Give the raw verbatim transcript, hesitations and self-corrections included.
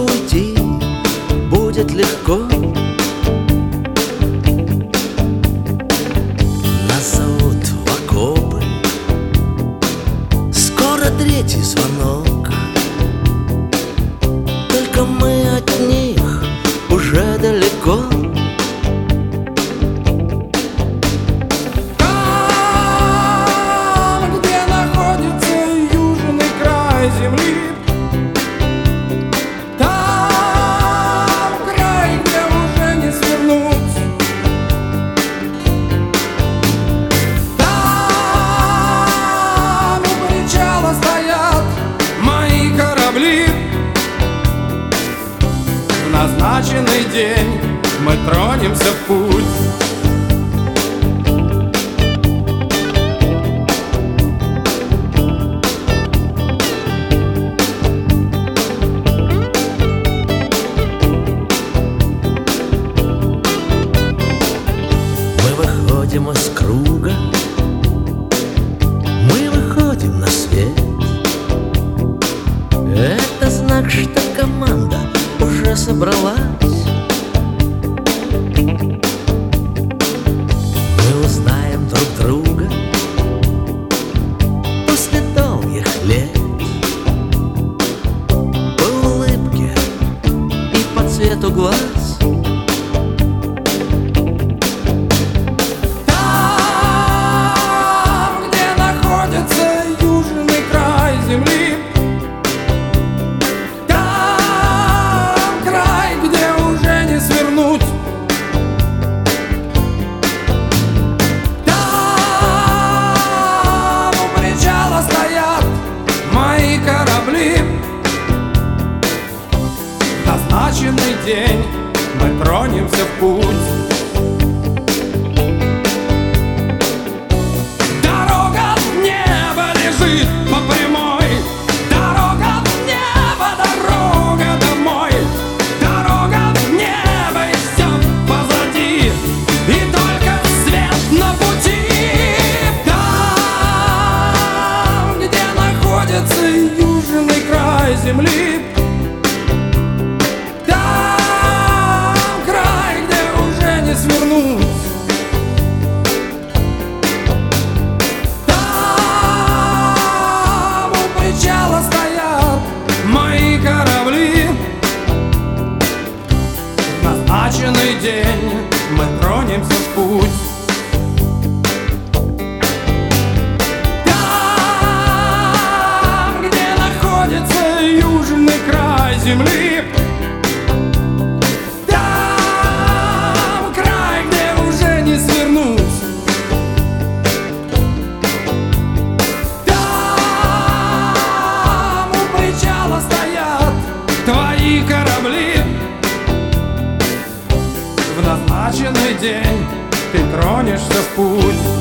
уйти будет легко. Нас зовут в окопы, скоро третий звонок. Только мы от них уже далеко. Там, где находится южный край земли, там край, где уже не свернуть. Там у причала стоят мои корабли. В назначенный день мы тронемся в путь. Мы выходим из круга, мы выходим на свет. Это знак, что команда уже собралась. Мы узнаем друг друга после долгих лет по улыбке и по цвету глаз. Назначенный день мы тронемся в путь. Дорога в небо лежит по прямой. Дорога в небо, дорога домой. Дорога в небо, и все позади, и только свет на пути. Там, где находится южный край земли, свернуть. Там у причала стоят мои корабли. В назначенный день мы тронемся в путь. Там, где находится южный край земли, твои корабли. В назначенный день ты тронешься в путь.